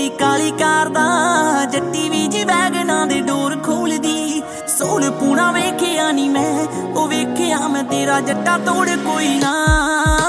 ਕਾਲੀ ਕਾਰ ਦਾ ਜੱਟੀ ਵੀ ਜੀ ਵੈਗਨਾਂ ਦੇ ਡੋਰ ਖੋਲਦੀ ਸੋਲ ਪੂਣਾ ਵੇਖਿਆ ਨੀ ਮੈਂ ਉਹ ਵੇਖਿਆ ਮੈਂ ਤੇਰਾ ਜੱਟਾ ਤੋੜ ਕੋਈ ਨਾ